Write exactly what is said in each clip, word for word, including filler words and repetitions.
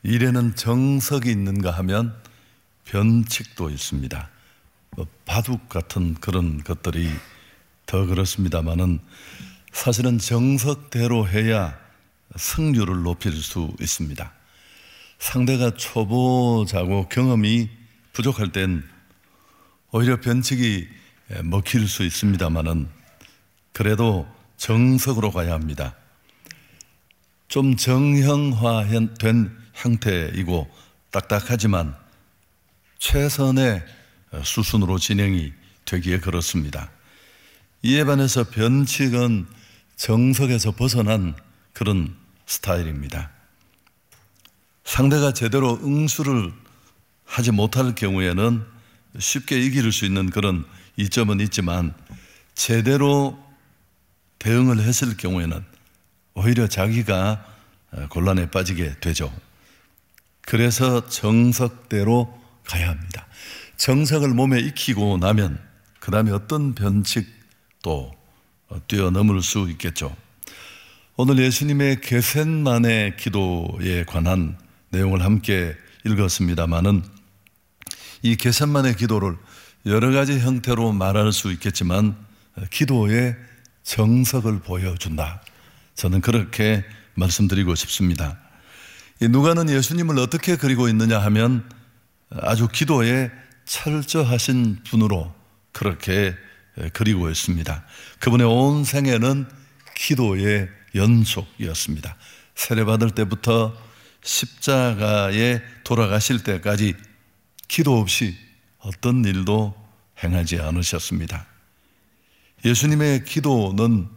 일에는 정석이 있는가 하면 변칙도 있습니다. 뭐 바둑 같은 그런 것들이 더 그렇습니다만은 사실은 정석대로 해야 승률을 높일 수 있습니다. 상대가 초보자고 경험이 부족할 땐 오히려 변칙이 먹힐 수 있습니다만은 그래도 정석으로 가야 합니다. 좀 정형화된 형태이고 딱딱하지만 최선의 수순으로 진행이 되기에 그렇습니다. 이에 반해서 변칙은 정석에서 벗어난 그런 스타일입니다. 상대가 제대로 응수를 하지 못할 경우에는 쉽게 이길 수 있는 그런 이점은 있지만 제대로 대응을 했을 경우에는 오히려 자기가 곤란에 빠지게 되죠. 그래서 정석대로 가야 합니다. 정석을 몸에 익히고 나면 그 다음에 어떤 변칙도 뛰어넘을 수 있겠죠. 오늘 예수님의 겟셋마네 기도에 관한 내용을 함께 읽었습니다마는 이 겟셋마네 기도를 여러 가지 형태로 말할 수 있겠지만 기도의 정석을 보여준다. 저는 그렇게 말씀드리고 싶습니다. 이 누가는 예수님을 어떻게 그리고 있느냐 하면 아주 기도에 철저하신 분으로 그렇게 그리고 있습니다. 그분의 온 생애는 기도의 연속이었습니다. 세례받을 때부터 십자가에 돌아가실 때까지 기도 없이 어떤 일도 행하지 않으셨습니다. 예수님의 기도는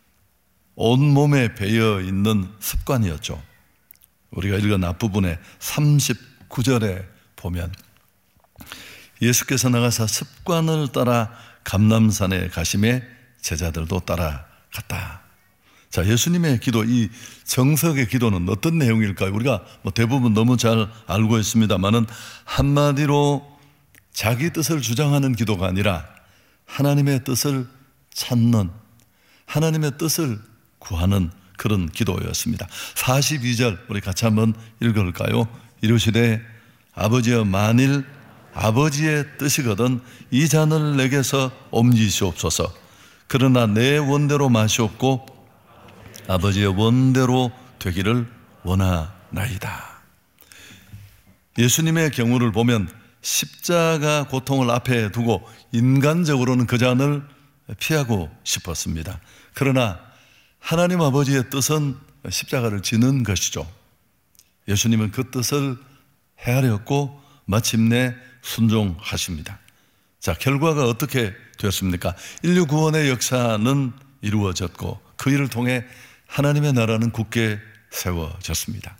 온몸에 배어 있는 습관이었죠. 우리가 읽은 앞부분에 삼십구 절에 보면 예수께서 나가사 습관을 따라 감람산에 가심에 제자들도 따라갔다. 자, 예수님의 기도, 이 정석의 기도는 어떤 내용일까요? 우리가 뭐 대부분 너무 잘 알고 있습니다만은 한마디로 자기 뜻을 주장하는 기도가 아니라 하나님의 뜻을 찾는, 하나님의 뜻을 구하는 그런 기도였습니다. 사십이 절 우리 같이 한번 읽을까요? 이르시되 아버지여 만일 아버지의 뜻이거든 이 잔을 내게서 옮기시옵소서. 그러나 내 원대로 마시옵고 아버지의 원대로 되기를 원하나이다. 예수님의 경우를 보면 십자가 고통을 앞에 두고 인간적으로는 그 잔을 피하고 싶었습니다. 그러나 하나님 아버지의 뜻은 십자가를 지는 것이죠. 예수님은 그 뜻을 헤아렸고 마침내 순종하십니다. 자, 결과가 어떻게 되었습니까? 인류 구원의 역사는 이루어졌고 그 일을 통해 하나님의 나라는 굳게 세워졌습니다.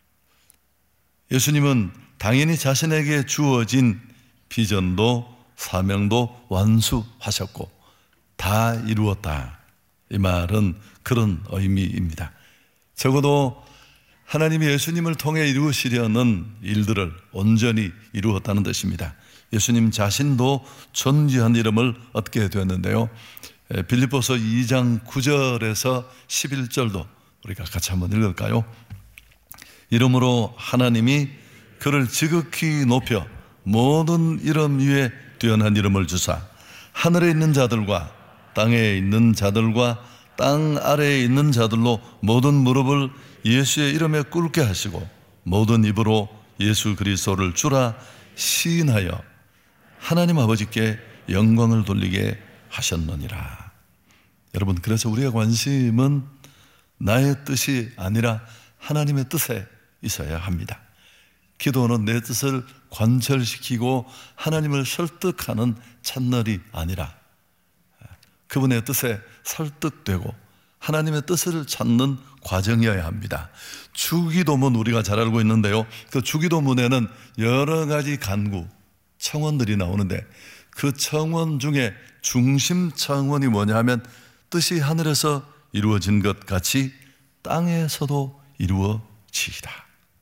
예수님은 당연히 자신에게 주어진 비전도 사명도 완수하셨고 다 이루었다. 이 말은 그런 의미입니다. 적어도 하나님이 예수님을 통해 이루시려는 일들을 온전히 이루었다는 뜻입니다. 예수님 자신도 존귀한 이름을 얻게 되었는데요. 빌립보서 이 장 구 절에서 십일 절도 우리가 같이 한번 읽을까요? 이러므로 하나님이 그를 지극히 높여 모든 이름 위에 뛰어난 이름을 주사 하늘에 있는 자들과 땅에 있는 자들과 땅 아래에 있는 자들로 모든 무릎을 예수의 이름에 꿇게 하시고 모든 입으로 예수 그리스도를 주라 시인하여 하나님 아버지께 영광을 돌리게 하셨느니라. 여러분, 그래서 우리의 관심은 나의 뜻이 아니라 하나님의 뜻에 있어야 합니다. 기도는 내 뜻을 관철시키고 하나님을 설득하는 채널이 아니라 그분의 뜻에 설득되고 하나님의 뜻을 찾는 과정이어야 합니다. 주기도문 우리가 잘 알고 있는데요. 그 주기도문에는 여러 가지 간구, 청원들이 나오는데 그 청원 중에 중심 청원이 뭐냐 하면 뜻이 하늘에서 이루어진 것 같이 땅에서도 이루어지이다.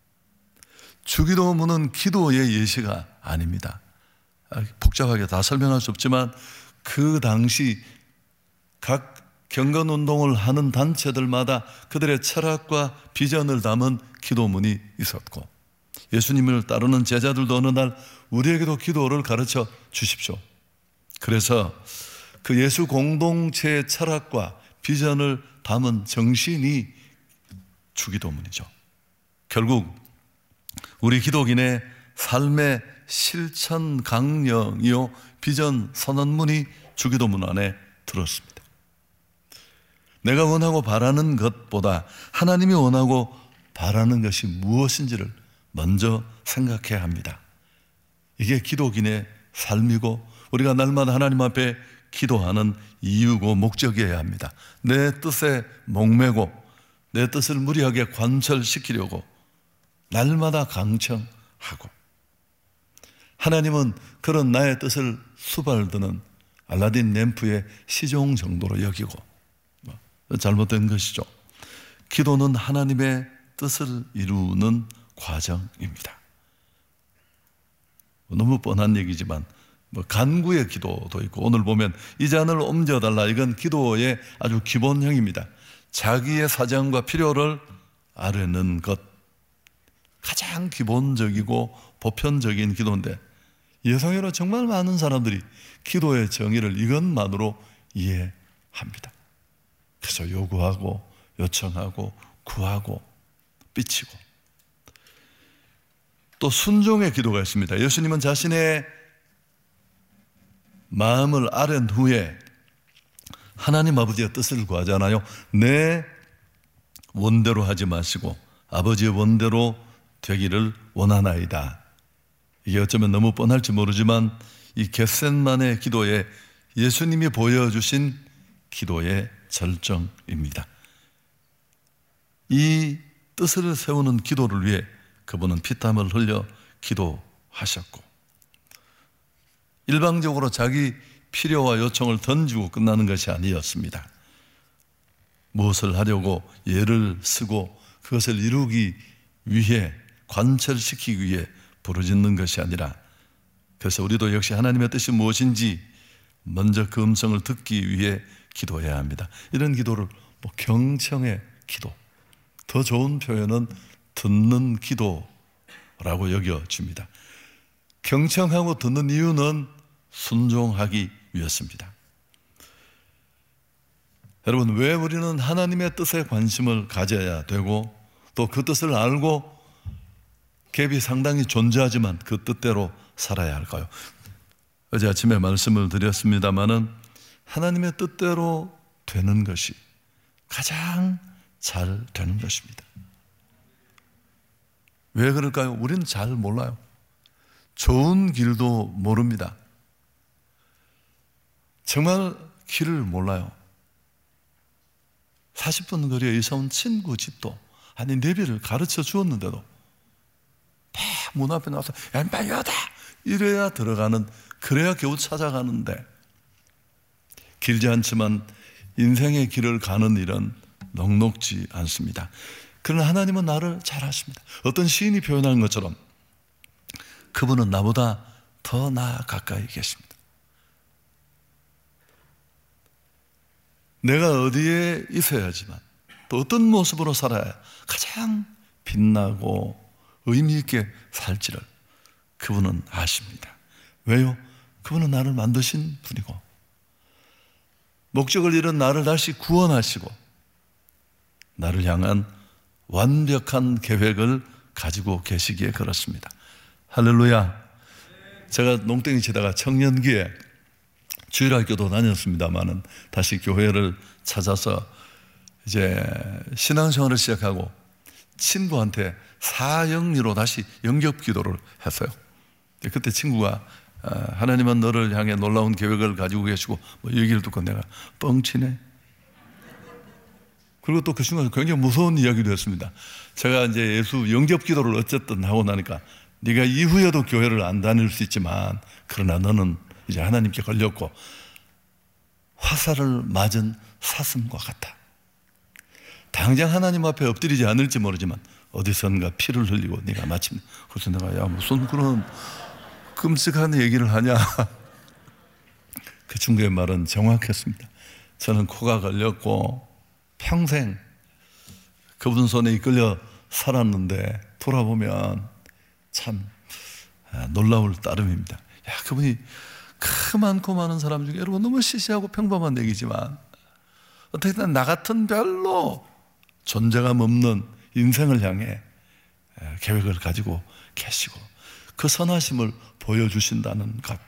주기도문은 기도의 예시가 아닙니다. 복잡하게 다 설명할 수 없지만 그 당시 각 경건운동을 하는 단체들마다 그들의 철학과 비전을 담은 기도문이 있었고 예수님을 따르는 제자들도 어느 날 우리에게도 기도를 가르쳐 주십시오. 그래서 그 예수 공동체의 철학과 비전을 담은 정신이 주기도문이죠. 결국 우리 기독인의 삶의 실천 강령이요 비전 선언문이 주기도문 안에 들었습니다. 내가 원하고 바라는 것보다 하나님이 원하고 바라는 것이 무엇인지를 먼저 생각해야 합니다. 이게 기독인의 삶이고 우리가 날마다 하나님 앞에 기도하는 이유고 목적이어야 합니다. 내 뜻에 목매고 내 뜻을 무리하게 관철시키려고 날마다 강청하고, 하나님은 그런 나의 뜻을 수발드는 알라딘 램프의 시종 정도로 여기고, 잘못된 것이죠. 기도는 하나님의 뜻을 이루는 과정입니다. 너무 뻔한 얘기지만 뭐 간구의 기도도 있고, 오늘 보면 이 잔을 옮겨달라, 이건 기도의 아주 기본형입니다. 자기의 사정과 필요를 아뢰는 것, 가장 기본적이고 보편적인 기도인데, 예상외로 정말 많은 사람들이 기도의 정의를 이것만으로 이해합니다. 그래서 요구하고 요청하고 구하고 삐치고. 또 순종의 기도가 있습니다. 예수님은 자신의 마음을 아랜 후에 하나님 아버지의 뜻을 구하잖아요. 내 원대로 하지 마시고 아버지의 원대로 되기를 원하나이다. 이게 어쩌면 너무 뻔할지 모르지만 이 겟셋만의 기도에 예수님이 보여주신 기도의 절정입니다. 이 뜻을 세우는 기도를 위해 그분은 피땀을 흘려 기도하셨고, 일방적으로 자기 필요와 요청을 던지고 끝나는 것이 아니었습니다. 무엇을 하려고 예를 쓰고 그것을 이루기 위해, 관철시키기 위해 부르짖는 것이 아니라, 그래서 우리도 역시 하나님의 뜻이 무엇인지 먼저 그 음성을 듣기 위해 기도해야 합니다. 이런 기도를 뭐 경청의 기도, 더 좋은 표현은 듣는 기도라고 여겨집니다. 경청하고 듣는 이유는 순종하기 위해서입니다. 여러분, 왜 우리는 하나님의 뜻에 관심을 가져야 되고 또 그 뜻을 알고 갭이 상당히 존재하지만 그 뜻대로 살아야 할까요? 어제 아침에 말씀을 드렸습니다마는 하나님의 뜻대로 되는 것이 가장 잘 되는 것입니다. 왜 그럴까요? 우리는 잘 몰라요. 좋은 길도 모릅니다. 정말 길을 몰라요. 사십 분 거리에 이사 온 친구 집도 아니 내비를 가르쳐 주었는데도 다 문 앞에 나와서 왼발 여다 이래야 들어가는, 그래야 겨우 찾아가는데, 길지 않지만 인생의 길을 가는 일은 넉넉지 않습니다. 그러나 하나님은 나를 잘 아십니다. 어떤 시인이 표현한 것처럼 그분은 나보다 더 나 가까이 계십니다. 내가 어디에 있어야지만 또 어떤 모습으로 살아야 가장 빛나고 의미 있게 살지를 그분은 아십니다. 왜요? 그분은 나를 만드신 분이고 목적을 잃은 나를 다시 구원하시고 나를 향한 완벽한 계획을 가지고 계시기에 그렇습니다. 할렐루야. 제가 농땡이 치다가 청년기에 주일학교도 다녔습니다마는 다시 교회를 찾아서 이제 신앙생활을 시작하고 친구한테 사형리로 다시 영접 기도를 했어요. 그때 친구가 하나님은 너를 향해 놀라운 계획을 가지고 계시고 뭐 얘기를 듣고 내가 뻥치네. 그리고 또 그 순간 굉장히 무서운 이야기도 했습니다. 제가 이제 예수 영접 기도를 어쨌든 하고 나니까 네가 이후에도 교회를 안 다닐 수 있지만 그러나 너는 이제 하나님께 걸렸고 화살을 맞은 사슴과 같다. 당장 하나님 앞에 엎드리지 않을지 모르지만 어디선가 피를 흘리고 네가 마침, 그래서 내가 야 무슨 그런 끔찍한 얘기를 하냐. 그 친구의 말은 정확했습니다. 저는 코가 걸렸고 평생 그분 손에 이끌려 살았는데 돌아보면 참 놀라울 따름입니다. 야, 그분이 그 많고 많은 사람 중에 여러분 너무 시시하고 평범한 얘기지만 어떻게든 나 같은 별로 존재감 없는 인생을 향해 계획을 가지고 계시고 그 선하심을 보여주신다는 것.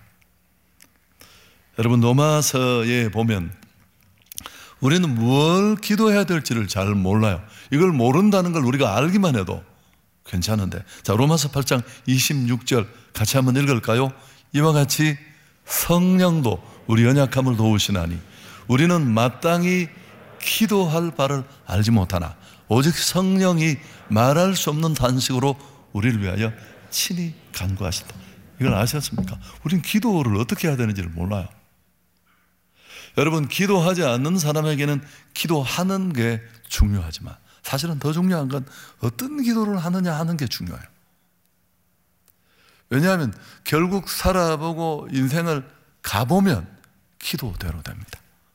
여러분 로마서에 보면 우리는 뭘 기도해야 될지를 잘 몰라요. 이걸 모른다는 걸 우리가 알기만 해도 괜찮은데, 자 로마서 팔 장 이십육 절 같이 한번 읽을까요? 이와 같이 성령도 우리 연약함을 도우시나니 우리는 마땅히 기도할 바를 알지 못하나 오직 성령이 말할 수 없는 단식으로 우리를 위하여 친히 간구하신다. 이걸 아셨습니까? 우리는 기도를 어떻게 해야 되는지를 몰라요. 여러분 기도하지 않는 사람에게는 기도하는 게 중요하지만 사실은 더 중요한 건 어떤 기도를 하느냐 하는 게 중요해요. 왜냐하면 결국 살아보고 인생을 가보면 기도대로 됩니다.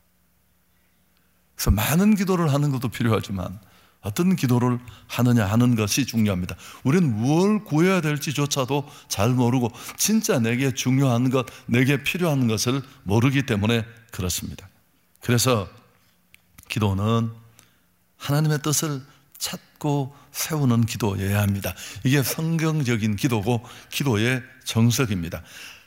그래서 많은 기도를 하는 것도 필요하지만 어떤 기도를 하느냐 하는 것이 중요합니다. 우리는 무엇을 구해야 될지조차도 잘 모르고 진짜 내게 중요한 것, 내게 필요한 것을 모르기 때문에 그렇습니다. 그래서 기도는 하나님의 뜻을 찾고 세우는 기도여야 합니다. 이게 성경적인 기도고 기도의 정석입니다.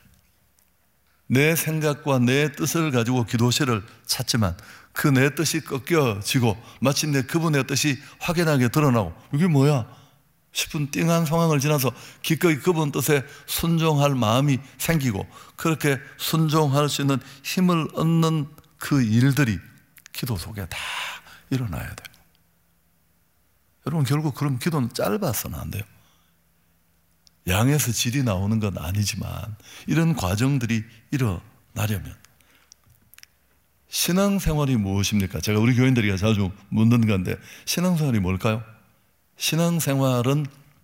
내 생각과 내 뜻을 가지고 기도실을 찾지만 그 내 뜻이 꺾여지고 마침내 그분의 뜻이 확연하게 드러나고 이게 뭐야 싶은 띵한 상황을 지나서 기꺼이 그분 뜻에 순종할 마음이 생기고 그렇게 순종할 수 있는 힘을 얻는 그 일들이 기도 속에 다 일어나야 돼요. 여러분 결국 그럼 기도는 짧아서는 안 돼요. 양에서 질이 나오는 건 아니지만 이런 과정들이 일어나려면 신앙생활이 무엇입니까? 제가 우리 교인들이 자주 묻는 건데 신앙생활이 뭘까요? 신앙생활은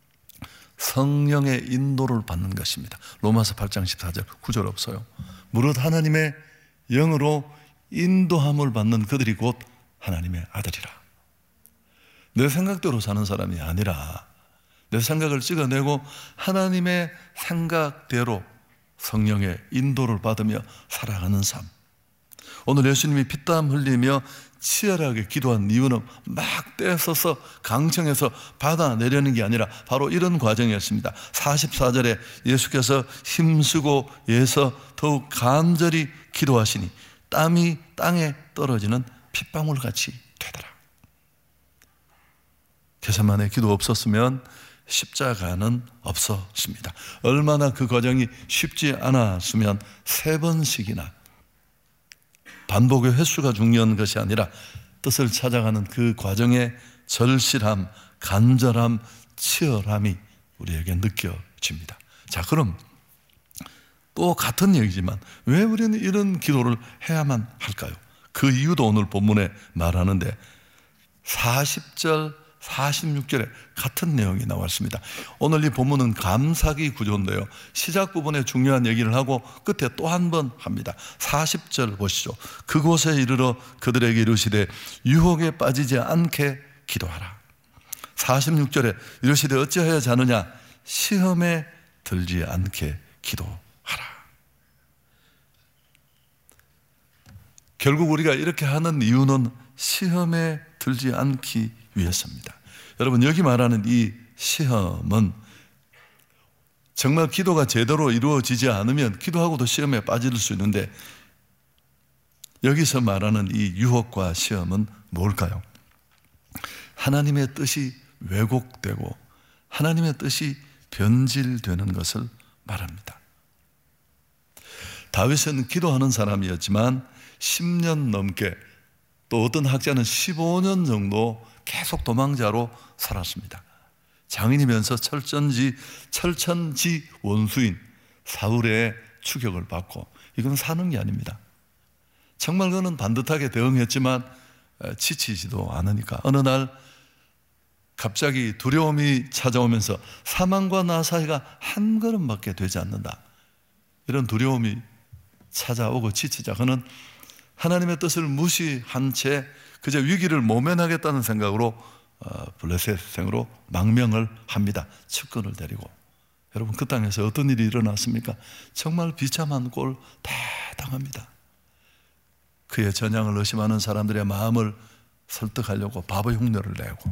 성령의 인도를 받는 것입니다. 로마서 팔 장 십사 절 구절 없어요. 무릇 하나님의 영으로 인도함을 받는 그들이 곧 하나님의 아들이라. 내 생각대로 사는 사람이 아니라 내 생각을 찍어내고 하나님의 생각대로 성령의 인도를 받으며 살아가는 삶. 오늘 예수님이 피땀 흘리며 치열하게 기도한 이유는 막 떼서서 강청에서 받아내려는 게 아니라 바로 이런 과정이었습니다. 사십사 절에 예수께서 힘쓰고 예서 더욱 간절히 기도하시니 땀이 땅에 떨어지는 핏방울같이 되더라. 게세마네 기도 없었으면 십자가는 없었습니다. 얼마나 그 과정이 쉽지 않았으면 세 번씩이나 반복의 횟수가 중요한 것이 아니라 뜻을 찾아가는 그 과정의 절실함, 간절함, 치열함이 우리에게 느껴집니다. 자, 그럼 또 같은 얘기지만 왜 우리는 이런 기도를 해야만 할까요? 그 이유도 오늘 본문에 말하는데 사십 절 사십육 절에 같은 내용이 나왔습니다. 오늘 이 본문은 감사기 구조인데요, 시작 부분에 중요한 얘기를 하고 끝에 또 한 번 합니다. 사십 절 보시죠. 그곳에 이르러 그들에게 이르시되 유혹에 빠지지 않게 기도하라. 사십육 절에 이르시되 어찌하여 자느냐 시험에 들지 않게 기도하라. 결국 우리가 이렇게 하는 이유는 시험에 들지 않기 위해서입니다. 여러분 여기 말하는 이 시험은 정말 기도가 제대로 이루어지지 않으면 기도하고도 시험에 빠질 수 있는데 여기서 말하는 이 유혹과 시험은 뭘까요? 하나님의 뜻이 왜곡되고 하나님의 뜻이 변질되는 것을 말합니다. 다윗은 기도하는 사람이었지만 십 년 넘게, 또 어떤 학자는 십오 년 정도 계속 도망자로 살았습니다. 장인이면서 철천지, 철천지 원수인 사울의 추격을 받고, 이건 사는 게 아닙니다. 정말 그는 반듯하게 대응했지만 지치지도 않으니까 어느 날 갑자기 두려움이 찾아오면서 사망과 나 사이가 한 걸음밖에 되지 않는다, 이런 두려움이 찾아오고 지치자 그는 하나님의 뜻을 무시한 채 그저 위기를 모면하겠다는 생각으로 블레셋 생으로 망명을 합니다. 측근을 데리고. 여러분, 그 땅에서 어떤 일이 일어났습니까? 정말 비참한 꼴 다 당합니다. 그의 전향을 의심하는 사람들의 마음을 설득하려고 바보 흉내를 내고,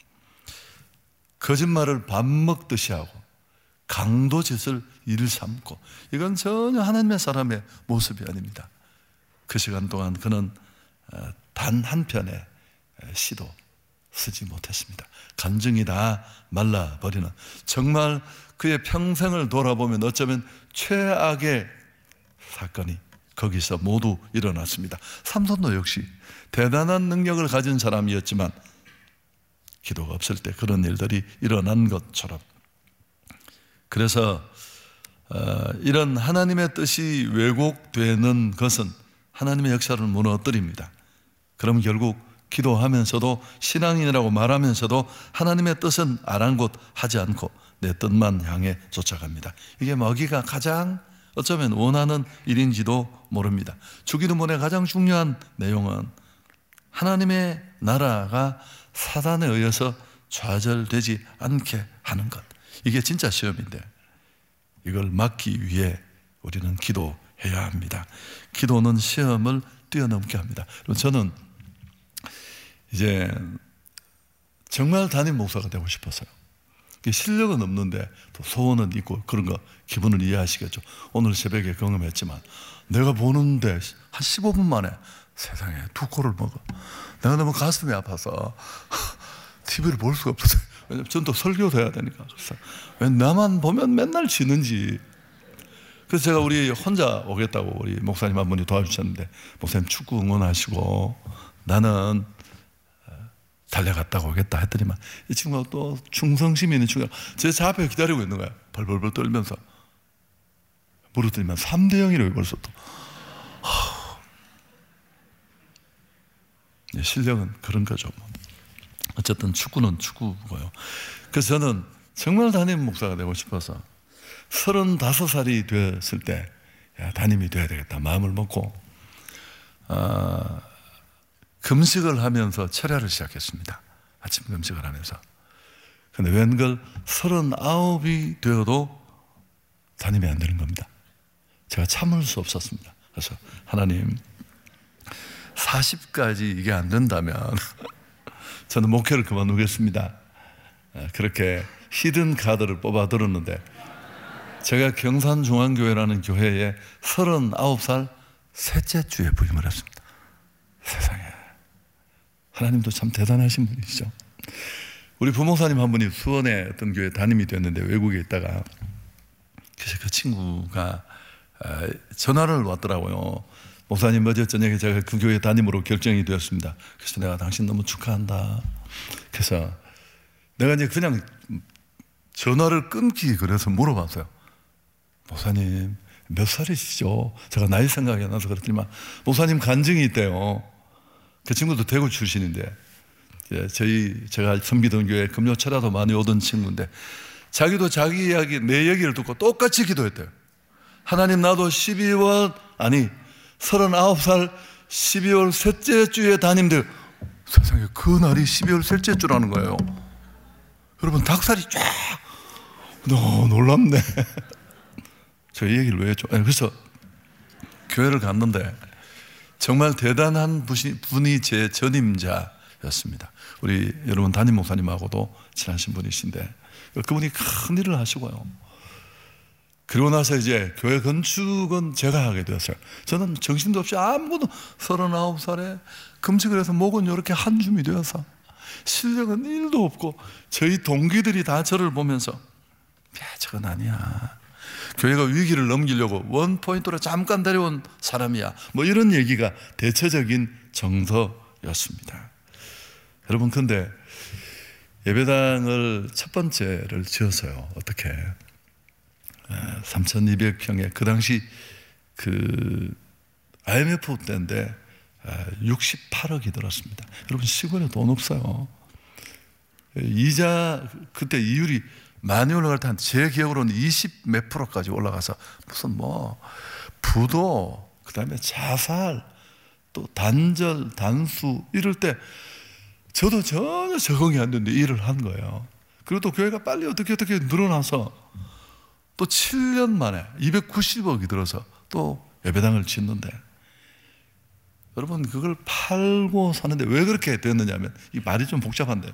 거짓말을 밥 먹듯이 하고, 강도짓을 일 삼고, 이건 전혀 하나님의 사람의 모습이 아닙니다. 그 시간 동안 그는 단 한 편의 시도 쓰지 못했습니다. 간증이 다 말라버리는, 정말 그의 평생을 돌아보면 어쩌면 최악의 사건이 거기서 모두 일어났습니다. 삼손도 역시 대단한 능력을 가진 사람이었지만 기도가 없을 때 그런 일들이 일어난 것처럼, 그래서 어, 이런 하나님의 뜻이 왜곡되는 것은 하나님의 역사를 무너뜨립니다. 그럼 결국 기도하면서도, 신앙인이라고 말하면서도 하나님의 뜻은 아랑곳하지 않고 내 뜻만 향해 쫓아갑니다. 이게 마귀가 가장 어쩌면 원하는 일인지도 모릅니다. 주기도문의 가장 중요한 내용은 하나님의 나라가 사단에 의해서 좌절되지 않게 하는 것. 이게 진짜 시험인데, 이걸 막기 위해 우리는 기도해야 합니다. 기도는 시험을 뛰어넘게 합니다. 저는 이제 정말 담임 목사가 되고 싶었어요. 실력은 없는데 또 소원은 있고, 그런 거 기분을 이해하시겠죠. 오늘 새벽에 경험했지만 내가 보는데 한 십오 분 만에 세상에 두 코를 먹어. 내가 너무 가슴이 아파서 티비를 볼 수가 없었어요. 왜냐면 전 또 설교도 해야 되니까. 그래서 왜 나만 보면 맨날 지는지. 그래서 제가 우리 혼자 오겠다고 우리 목사님 한 분이 도와주셨는데, 목사님 축구 응원하시고 나는 달려갔다가 오겠다 했더니만, 이 친구가 또 충성심이 있는 친구가 제 차 앞에 기다리고 있는 거야. 벌벌벌 떨면서. 물었더니만 삼 대 영이라고 벌써 또. 실력은 그런 거죠. 어쨌든 축구는 축구고요. 그래서 저는 정말 담임 목사가 되고 싶어서 서른다섯 살이 되었을 때, 야, 담임이 돼야 되겠다 마음을 먹고 어, 금식을 하면서 철야를 시작했습니다. 아침 금식을 하면서. 근데 웬걸 서른아홉이 되어도 담임이 안 되는 겁니다. 제가 참을 수 없었습니다. 그래서 하나님, 사십까지 이게 안 된다면 저는 목회를 그만두겠습니다. 그렇게 히든 카드를 뽑아 들었는데, 제가 경산중앙교회라는 교회에 서른아홉 살 셋째 주에 부임을 했습니다. 세상에, 하나님도 참 대단하신 분이시죠. 우리 부목사님 한 분이 수원의 어떤 교회 담임이 됐는데 외국에 있다가, 그래서 그 친구가 전화를 왔더라고요. 목사님, 어제 저녁에 제가 그 교회 담임으로 결정이 되었습니다. 그래서 내가 당신 너무 축하한다. 그래서 내가 이제 그냥 전화를 끊기 그래서 물어봤어요. 목사님 몇 살이시죠? 제가 나이 생각이 안 나서 그랬더니만, 목사님 간증이 있대요. 그 친구도 대구 출신인데, 저희 제가 섬기던 교회 금요 철야도 많이 오던 친구인데, 자기도 자기 이야기, 내 얘기를 듣고 똑같이 기도했대요. 하나님, 나도 십이월 아니 서른아홉 살 십이월 셋째 주에 담임들. 세상에, 그 날이 십이월 셋째 주라는 거예요. 여러분, 닭살이 쫙. 너무 놀랍네. 저 얘기를 왜 했죠? 그래서 교회를 갔는데 정말 대단한 분이 제 전임자였습니다. 우리 여러분 담임 목사님하고도 친하신 분이신데, 그분이 큰 일을 하시고요. 그리고 나서 이제 교회 건축은 제가 하게 되었어요. 저는 정신도 없이 아무것도, 서른아홉 살에 금식을 해서 목은 이렇게 한 줌이 되어서 실력은 일도 없고, 저희 동기들이 다 저를 보면서, 야, 저건 아니야. 교회가 위기를 넘기려고 원포인트로 잠깐 데려온 사람이야. 뭐 이런 얘기가 대체적인 정서였습니다. 여러분, 근데 예배당을 첫 번째를 지었어요. 어떻게? 삼천이백 평에, 그 당시 그 아이엠에프 때인데 육십팔억이 들었습니다. 여러분, 시골에 돈 없어요. 이자 그때 이율이 많이 올라갈 때 한 제 기억으로는 이십 몇 프로까지 올라가서, 무슨 뭐 부도, 그 다음에 자살, 또 단절, 단수 이럴 때 저도 전혀 적응이 안 되는데 일을 한 거예요. 그리고 또 교회가 빨리 어떻게 어떻게 늘어나서 또 칠 년 만에 이백구십억이 들어서 또 예배당을 짓는데, 여러분 그걸 팔고 사는데 왜 그렇게 됐느냐면, 이 말이 좀 복잡한데,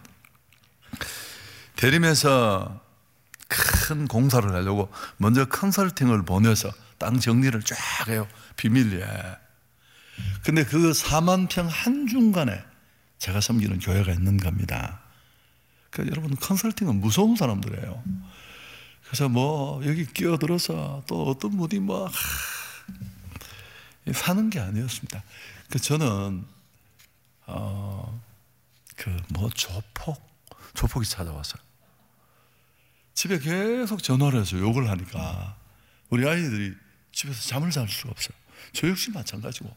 대림에서 큰 공사를 하려고 먼저 컨설팅을 보내서 땅 정리를 쫙 해요. 비밀리에. 근데 그 사만 평 한중간에 제가 섬기는 교회가 있는 겁니다. 그러니까 여러분, 컨설팅은 무서운 사람들이에요. 그래서 뭐 여기 끼어들어서 또 어떤 분이 뭐 하, 사는 게 아니었습니다. 그 저는 어, 그 뭐 조폭 조폭이 찾아왔어요. 집에 계속 전화를 해서 욕을 하니까 우리 아이들이 집에서 잠을 잘 수가 없어요. 저 역시 마찬가지고.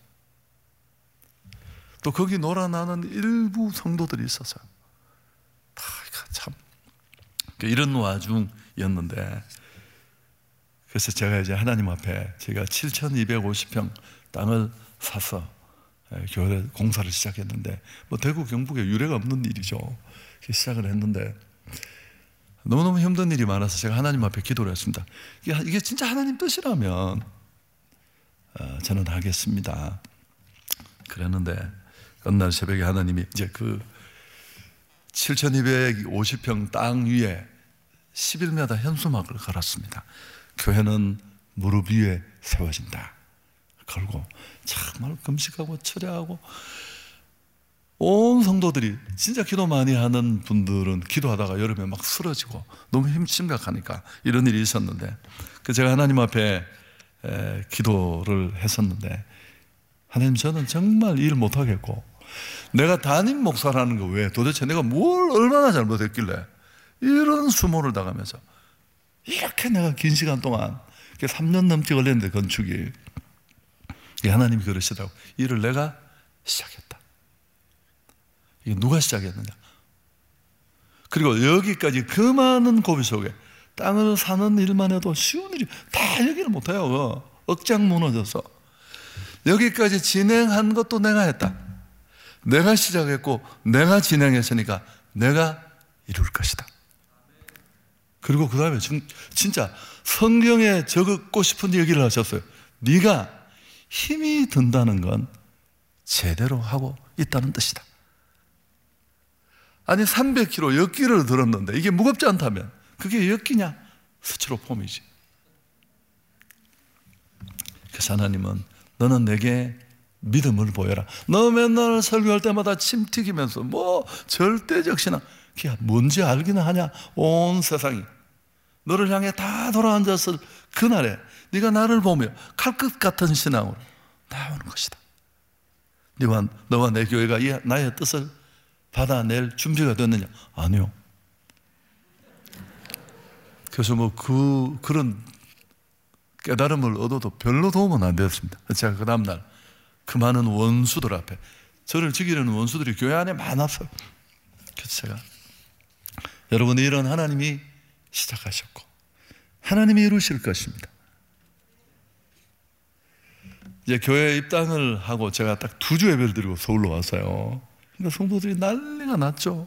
또 거기 놀아나는 일부 성도들이 있었어요. 다 참 이런 와중이었는데, 그래서 제가 이제 하나님 앞에 제가 칠천이백오십 평 땅을 사서 교회 공사를 시작했는데, 뭐 대구 경북에 유례가 없는 일이죠. 시작을 했는데 너무너무 힘든 일이 많아서 제가 하나님 앞에 기도를 했습니다. 이게, 이게 진짜 하나님 뜻이라면 어, 저는 하겠습니다. 그랬는데 어느 날 새벽에 하나님이 이제 그 칠천이백오십 평 땅 위에 십 일마다 현수막을 걸었습니다. 교회는 무릎 위에 세워진다 걸고, 정말 금식하고 철야하고, 온 성도들이 진짜 기도 많이 하는 분들은 기도하다가 여름에 막 쓰러지고 너무 힘 심각하니까 이런 일이 있었는데, 그 제가 하나님 앞에 에, 기도를 했었는데, 하나님, 저는 정말 일 못하겠고 내가 담임 목사라는 거 외에 도대체 내가 뭘 얼마나 잘못했길래 이런 수모를 당하면서 이렇게 내가 긴 시간 동안 삼 년 넘게 걸렸는데, 건축이 하나님이 그러시더라고. 일을 내가 시작했다. 이게 누가 시작했느냐? 그리고 여기까지 그 많은 고비 속에 땅을 사는 일만 해도 쉬운 일이 다 얘기를 못해요. 억장 무너져서 여기까지 진행한 것도 내가 했다. 내가 시작했고 내가 진행했으니까 내가 이룰 것이다. 그리고 그 다음에 진짜 성경에 적고 싶은 얘기를 하셨어요. 네가 힘이 든다는 건 제대로 하고 있다는 뜻이다. 아니 삼백 킬로그램 엿기를 들었는데 이게 무겁지 않다면 그게 엿기냐? 스티로폼이지. 그래서 하나님은 너는 내게 믿음을 보여라. 너 맨날 설교할 때마다 침 튀기면서 뭐 절대적 신앙, 그게 뭔지 알기는 하냐? 온 세상이 너를 향해 다 돌아앉았을 그날에 네가 나를 보며 칼끝 같은 신앙으로 나오는 것이다. 너와, 너와 내 교회가 이 나의 뜻을 받아낼 준비가 됐느냐? 아니요. 그래서 뭐 그, 그런 깨달음을 얻어도 별로 도움은 안 되었습니다. 제가 그 다음날 그 많은 원수들 앞에, 저를 죽이려는 원수들이 교회 안에 많았어요. 그래서 제가, 여러분이 이런 하나님이 시작하셨고 하나님이 이루실 것입니다. 이제 교회 입당을 하고 제가 딱 두 주 예배를 드리고 서울로 왔어요. 그러니까 성도들이 난리가 났죠.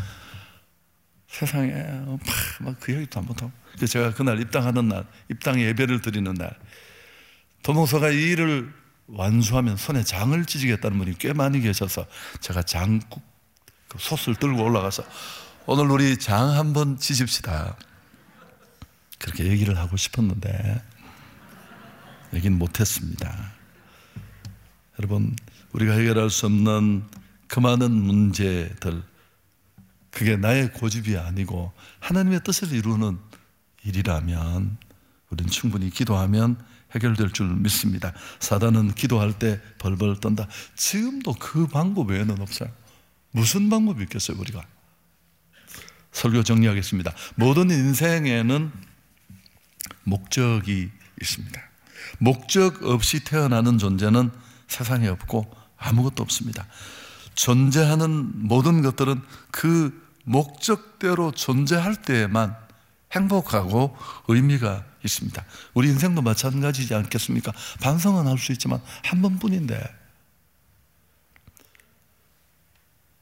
세상에 막 그 얘기도 안 못하고. 그래서 제가 그날 입당하는 날, 입당 예배를 드리는 날, 도목사가 이 일을 완수하면 손에 장을 찢겠다는 분이 꽤 많이 계셔서 제가 장국 그 솥을 들고 올라가서 오늘 우리 장 한번 찢읍시다, 그렇게 얘기를 하고 싶었는데 얘기는 못했습니다. 여러분, 우리가 해결할 수 없는 그 많은 문제들, 그게 나의 고집이 아니고 하나님의 뜻을 이루는 일이라면 우리는 충분히 기도하면 해결될 줄 믿습니다. 사단은 기도할 때 벌벌 떤다. 지금도 그 방법 외에는 없어요. 무슨 방법이 있겠어요, 우리가? 설교 정리하겠습니다. 모든 인생에는 목적이 있습니다. 목적 없이 태어나는 존재는 세상에 없고 아무것도 없습니다. 존재하는 모든 것들은 그 목적대로 존재할 때에만 행복하고 의미가 있습니다. 우리 인생도 마찬가지지 않겠습니까? 반성은 할 수 있지만 한 번뿐인데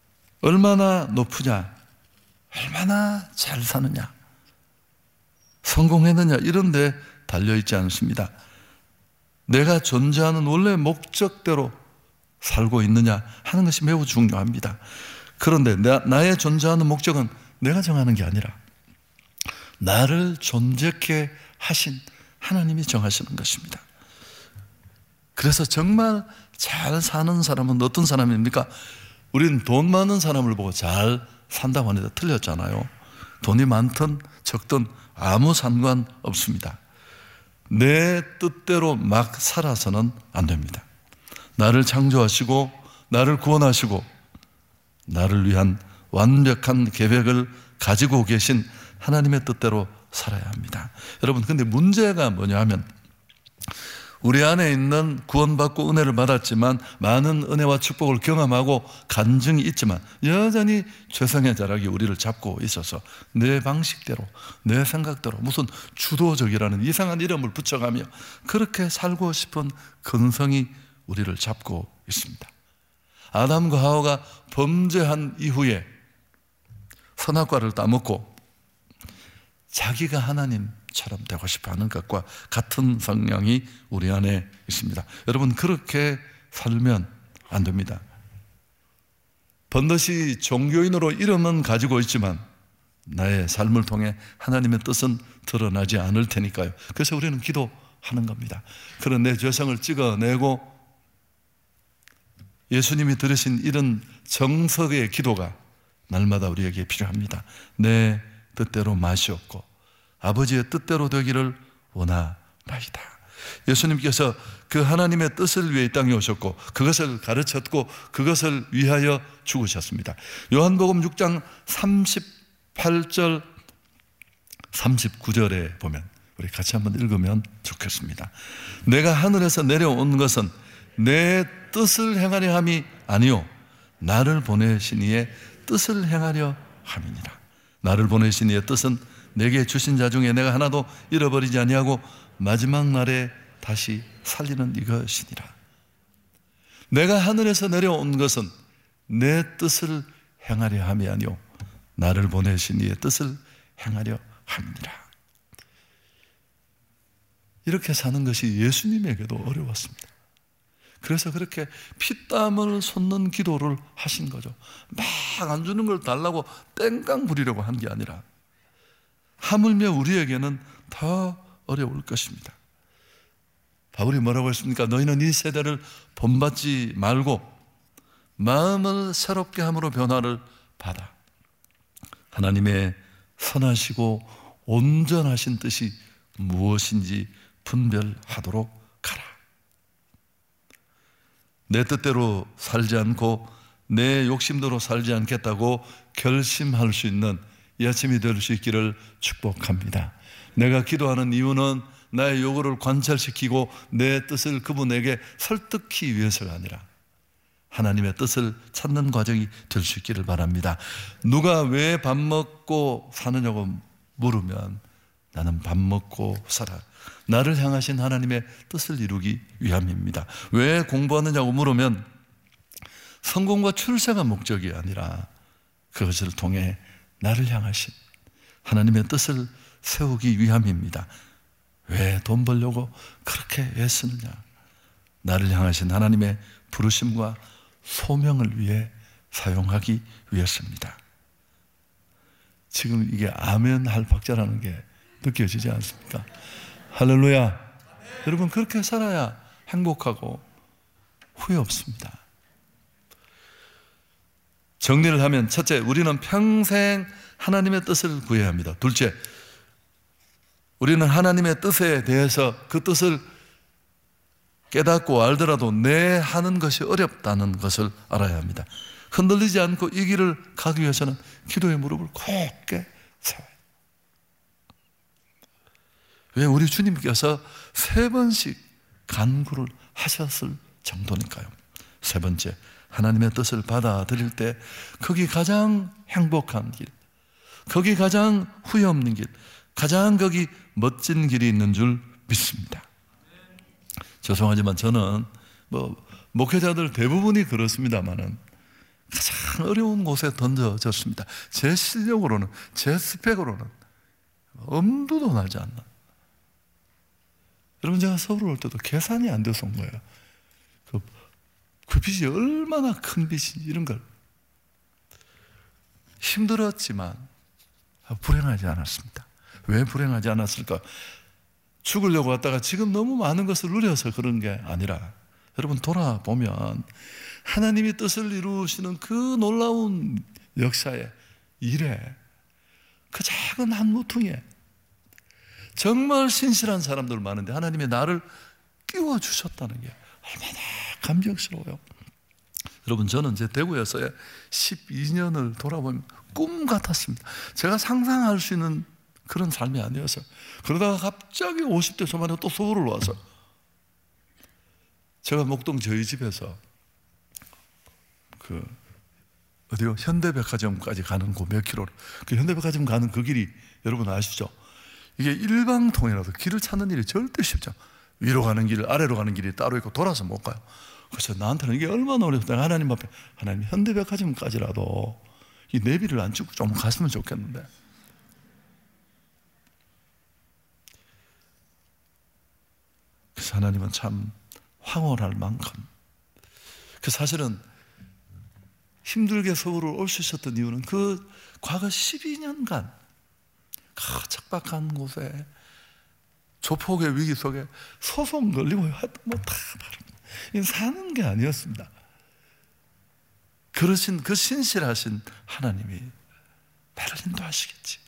얼마나 높으냐, 얼마나 잘 사느냐, 성공했느냐 이런 데 달려있지 않습니다. 내가 존재하는 원래 목적대로 살고 있느냐 하는 것이 매우 중요합니다. 그런데 나, 나의 존재하는 목적은 내가 정하는 게 아니라 나를 존재케 하신 하나님이 정하시는 것입니다. 그래서 정말 잘 사는 사람은 어떤 사람입니까? 우리는 돈 많은 사람을 보고 잘 산다고 하는데 틀렸잖아요. 돈이 많든 적든 아무 상관없습니다. 내 뜻대로 막 살아서는 안 됩니다. 나를 창조하시고 나를 구원하시고 나를 위한 완벽한 계획을 가지고 계신 하나님의 뜻대로 살아야 합니다. 여러분, 근데 문제가 뭐냐 하면 우리 안에 있는 구원받고 은혜를 받았지만 많은 은혜와 축복을 경험하고 간증이 있지만 여전히 죄성의 자락이 우리를 잡고 있어서 내 방식대로 내 생각대로 무슨 주도적이라는 이상한 이름을 붙여가며 그렇게 살고 싶은 근성이 우리를 잡고 있습니다. 아담과 하와가 범죄한 이후에 선악과를 따먹고 자기가 하나님처럼 되고 싶어하는 것과 같은 성향이 우리 안에 있습니다. 여러분, 그렇게 살면 안 됩니다. 번듯이 종교인으로 이름은 가지고 있지만 나의 삶을 통해 하나님의 뜻은 드러나지 않을 테니까요. 그래서 우리는 기도하는 겁니다. 그런 내 죄성을 찍어내고 예수님이 들으신 이런 정석의 기도가 날마다 우리에게 필요합니다. 내 뜻대로 마시옵고 아버지의 뜻대로 되기를 원하나이다. 예수님께서 그 하나님의 뜻을 위해 이 땅에 오셨고 그것을 가르쳤고 그것을 위하여 죽으셨습니다. 요한복음 육 장 삼십팔 절 삼십구 절에 보면 우리 같이 한번 읽으면 좋겠습니다. 내가 하늘에서 내려온 것은 내 뜻을 행하려 함이 아니요 나를 보내신 이의 뜻을 행하려 함이니라. 나를 보내신 이의 뜻은 내게 주신 자 중에 내가 하나도 잃어버리지 아니하고 마지막 날에 다시 살리는 이것이니라. 내가 하늘에서 내려온 것은 내 뜻을 행하려 함이 아니요 나를 보내신 이의 뜻을 행하려 함이니라. 이렇게 사는 것이 예수님에게도 어려웠습니다. 그래서 그렇게 피땀을 솟는 기도를 하신 거죠. 막 안 주는 걸 달라고 땡깡 부리려고 한 게 아니라 하물며 우리에게는 더 어려울 것입니다. 바울이 뭐라고 했습니까? 너희는 이 세대를 본받지 말고 마음을 새롭게 함으로 변화를 받아 하나님의 선하시고 온전하신 뜻이 무엇인지 분별하도록 가라. 내 뜻대로 살지 않고 내 욕심대로 살지 않겠다고 결심할 수 있는 이 아침이 될 수 있기를 축복합니다. 내가 기도하는 이유는 나의 요구를 관찰시키고 내 뜻을 그분에게 설득하기 위해서가 아니라 하나님의 뜻을 찾는 과정이 될 수 있기를 바랍니다. 누가 왜 밥 먹고 사느냐고 물으면 나는 밥 먹고 살아. 나를 향하신 하나님의 뜻을 이루기 위함입니다. 왜 공부하느냐고 물으면 성공과 출세가 목적이 아니라 그것을 통해 나를 향하신 하나님의 뜻을 세우기 위함입니다. 왜 돈 벌려고 그렇게 애쓰느냐? 나를 향하신 하나님의 부르심과 소명을 위해 사용하기 위해서입니다. 지금 이게 아멘 할 박자라는 게 느껴지지 않습니까? 할렐루야. 아멘. 여러분, 그렇게 살아야 행복하고 후회 없습니다. 정리를 하면 첫째, 우리는 평생 하나님의 뜻을 구해야 합니다. 둘째, 우리는 하나님의 뜻에 대해서 그 뜻을 깨닫고 알더라도 내 하는 것이 어렵다는 것을 알아야 합니다. 흔들리지 않고 이 길을 가기 위해서는 기도의 무릎을 굳게 세워야 합니다. 왜? 우리 주님께서 세 번씩 간구를 하셨을 정도니까요. 세 번째, 하나님의 뜻을 받아들일 때 거기 가장 행복한 길, 거기 가장 후회 없는 길, 가장 거기 멋진 길이 있는 줄 믿습니다. 죄송하지만 저는 뭐 목회자들 대부분이 그렇습니다만은 가장 어려운 곳에 던져졌습니다. 제 실력으로는, 제 스펙으로는 엄두도 나지 않나. 여러분, 제가 서울 올 때도 계산이 안 돼서 온 거예요. 그, 그 빚이 얼마나 큰 빚인지 이런 걸. 힘들었지만 불행하지 않았습니다. 왜 불행하지 않았을까? 죽으려고 왔다가 지금 너무 많은 것을 누려서 그런 게 아니라, 여러분 돌아보면 하나님이 뜻을 이루시는 그 놀라운 역사에, 일에, 그 작은 한 모퉁이에 정말 신실한 사람들 많은데 하나님이 나를 끼워주셨다는 게 얼마나 감격스러워요. 여러분, 저는 제 대구에서의 십이 년을 돌아보면 꿈 같았습니다. 제가 상상할 수 있는 그런 삶이 아니어서, 그러다가 갑자기 오십 대 초반에 또 서울을 와서, 제가 목동 저희 집에서 그 어디요? 현대백화점까지 가는 그 몇 킬로를, 그 현대백화점 가는 그 길이 여러분 아시죠? 이게 일방통이라서 길을 찾는 일이 절대 쉽지 않아요. 위로 가는 길, 아래로 가는 길이 따로 있고 돌아서 못 가요. 그래서 나한테는 이게 얼마나 어렵다. 하나님 앞에, 하나님 현대백화점까지라도 이 내비를 안 찍고 좀 갔으면 좋겠는데. 그래서 하나님은 참 황홀할 만큼, 그 사실은 힘들게 서울을 올 수 있었던 이유는 그 과거 십이 년간 그 척박한 곳에 조폭의 위기 속에 소송 걸리고 했던 뭐다 사는 게 아니었습니다. 그러신 그 신실하신 하나님이 나를 인도하시겠지.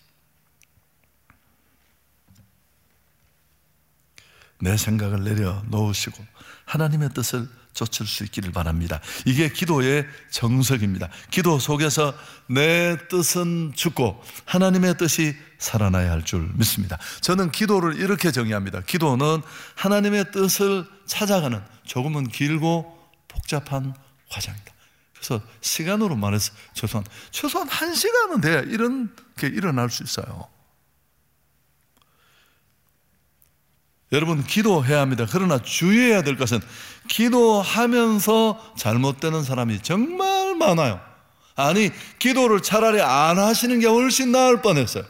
내 생각을 내려놓으시고 하나님의 뜻을 쫓을 수 있기를 바랍니다. 이게 기도의 정석입니다. 기도 속에서 내 뜻은 죽고 하나님의 뜻이 살아나야 할 줄 믿습니다. 저는 기도를 이렇게 정의합니다. 기도는 하나님의 뜻을 찾아가는 조금은 길고 복잡한 과정이다. 그래서 시간으로 말해서 최소한 최소한 한 시간은 돼야 이런 게 일어날 수 있어요. 여러분, 기도해야 합니다. 그러나 주의해야 될 것은 기도하면서 잘못되는 사람이 정말 많아요. 아니, 기도를 차라리 안 하시는 게 훨씬 나을 뻔했어요.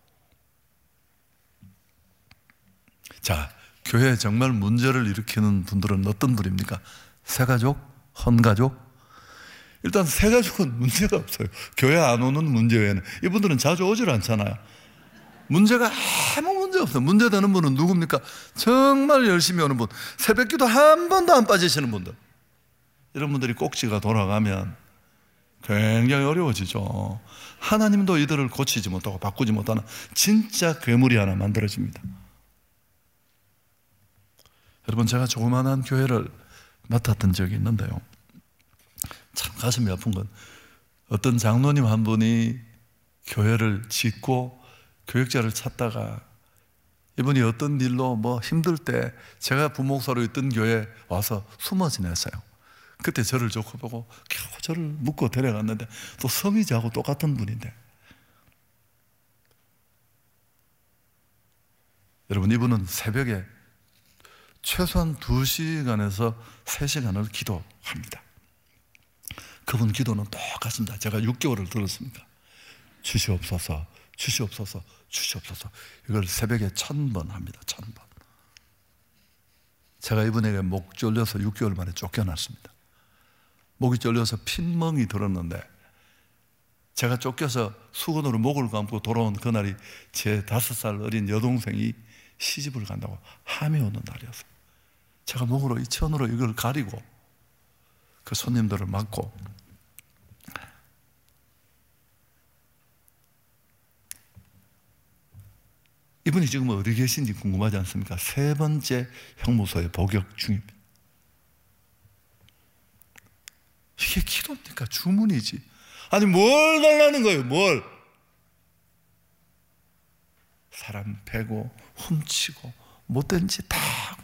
자, 교회에 정말 문제를 일으키는 분들은 어떤 분입니까? 새가족? 헌가족? 일단 새가족은 문제가 없어요. 교회 안 오는 문제 외에는. 이분들은 자주 오질 않잖아요. 문제가 아무 문제 없어요. 문제되는 분은 누굽니까? 정말 열심히 오는 분, 새벽기도 한 번도 안 빠지시는 분들. 이런 분들이 꼭지가 돌아가면 굉장히 어려워지죠. 하나님도 이들을 고치지 못하고 바꾸지 못하는 진짜 괴물이 하나 만들어집니다. 여러분, 제가 조그만한 교회를 맡았던 적이 있는데요, 참 가슴이 아픈 건 어떤 장로님 한 분이 교회를 짓고 교역자를 찾다가 이분이 어떤 일로 뭐 힘들 때 제가 부목사로 있던 교회에 와서 숨어 지냈어요. 그때 저를 좋게 보고 겨우 저를 묶고 데려갔는데, 또 성이 저하고 똑같은 분인데, 여러분, 이분은 새벽에 최소한 두 시간에서 세 시간을 기도합니다. 그분 기도는 똑같습니다. 제가 육 개월을 들었습니다. 주시옵소서, 주시옵소서, 주시옵소서. 이걸 새벽에 천 번 합니다. 천 번. 제가 이분에게 목 졸려서 육 개월 만에 쫓겨났습니다. 목이 졸려서 핀멍이 들었는데, 제가 쫓겨서 수건으로 목을 감고 돌아온 그날이 제 다섯 살 어린 여동생이 시집을 간다고 함이 오는 날이었어요. 제가 목으로 이 천으로 이걸 가리고 그 손님들을 맞고, 이분이 지금 어디 계신지 궁금하지 않습니까? 세 번째 형무소에 복역 중입니다. 이게 기도입니까? 주문이지. 아니, 뭘 달라는 거예요? 뭘? 사람 패고 훔치고 못된 짓 다 하고.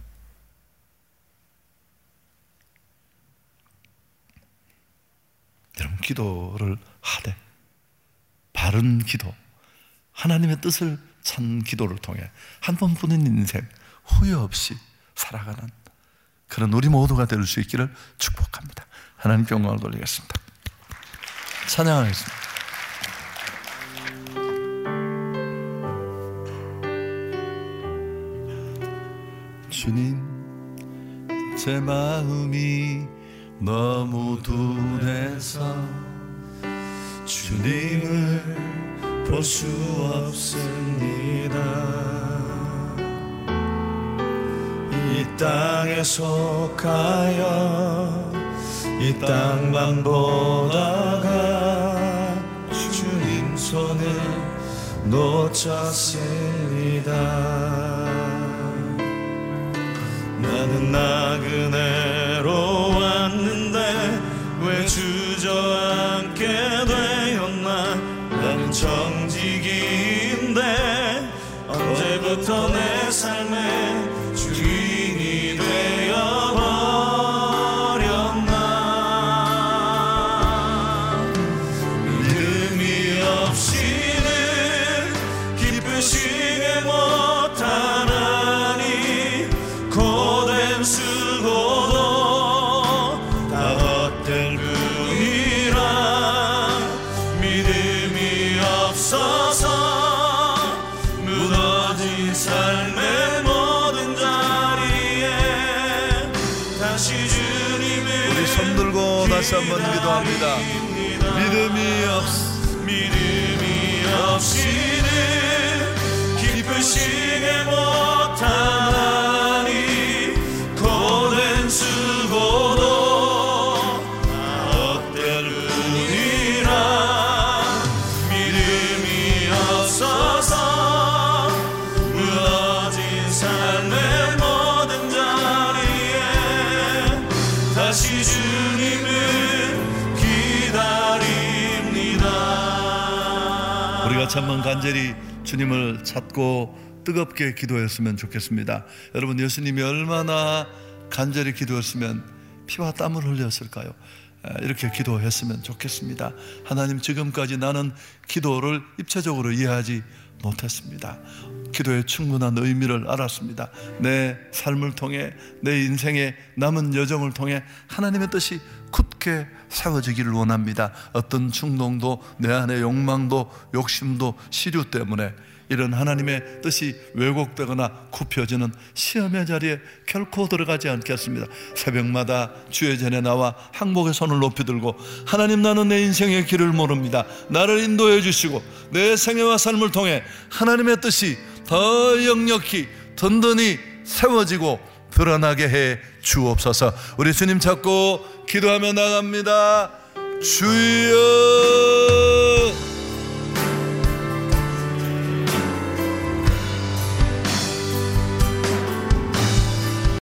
여러분, 기도를 하되 바른 기도, 하나님의 뜻을 찬 기도를 통해 한 번뿐인 인생 후회 없이 살아가는 그런 우리 모두가 될 수 있기를 축복합니다. 하나님께 영광을 돌리겠습니다. 찬양하겠습니다. 주님, 제 마음이 너무 둔해서 주님을 볼 수 없습니다. 이 땅에 속하여 이 땅만 보다가 주님 손을 놓쳤습니다. 나는 나그네로 왔는데 왜 주저앉게 되었나. 나는 정직인데 언제부터 내 삶의 주인이 되어버렸나. 믿음이 없이는 기쁘시게 못하나니 고된 수고도 다 헛될 뿐이라. 믿음이 없어서 무너진 삶의 모든 자리에 다시 주님을 우리 손 들고 다시 한번 기도합니다. 믿음이 없 믿음이 없이는 기쁘시게 못하나니 고된 수고도 다 헛될 뿐이라. 믿음이 없어서 무너진 삶의 모든 자리에 다시 주님을 기다립니다. 우리가 한번 간절히 주님을 찾고 뜨겁게 기도했으면 좋겠습니다. 여러분, 예수님이 얼마나 간절히 기도했으면 피와 땀을 흘렸을까요? 이렇게 기도했으면 좋겠습니다. 하나님, 지금까지 나는 기도를 입체적으로 이해하지 못했습니다. 기도의 충분한 의미를 알았습니다. 내 삶을 통해, 내 인생의 남은 여정을 통해 하나님의 뜻이 굳게 세워지기를 원합니다. 어떤 충동도, 내 안의 욕망도, 욕심도, 시류 때문에 이런 하나님의 뜻이 왜곡되거나 굽혀지는 시험의 자리에 결코 들어가지 않겠습니다. 새벽마다 주의 전에 나와 항복의 손을 높이 들고, 하나님, 나는 내 인생의 길을 모릅니다. 나를 인도해 주시고 내 생애와 삶을 통해 하나님의 뜻이 더 역력히 든든히 세워지고 드러나게 해 주옵소서. 우리 주님 찾고 기도하며 나갑니다. 주여.